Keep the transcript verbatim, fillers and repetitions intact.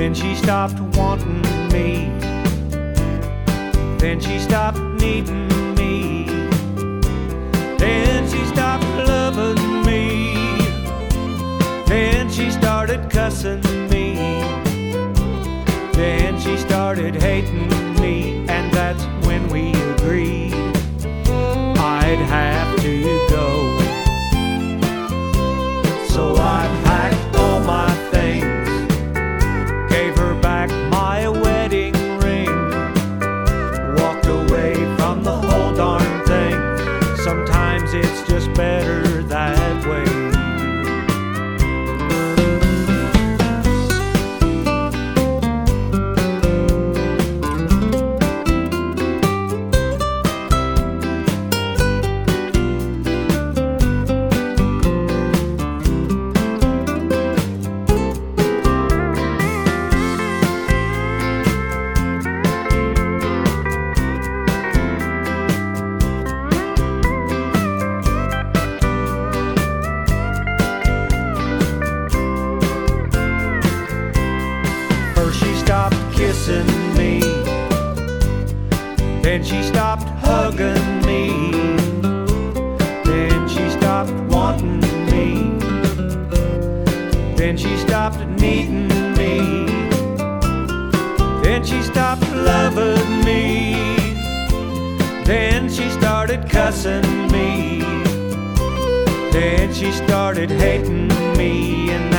Then she stopped wanting me. Then she stopped needing me. Then she stopped loving me. Then she started cussing me. Then she started hating me. And that's when we agreed I'd have to go. So I packed all my things, gave her back my wedding ring, walked away from the whole darn thing. Sometimes it's just better that way. Kissing me, then she stopped hugging me, then she stopped wanting me, then she stopped needing me, then she stopped loving me, then she started cussing me, then she started hating me. And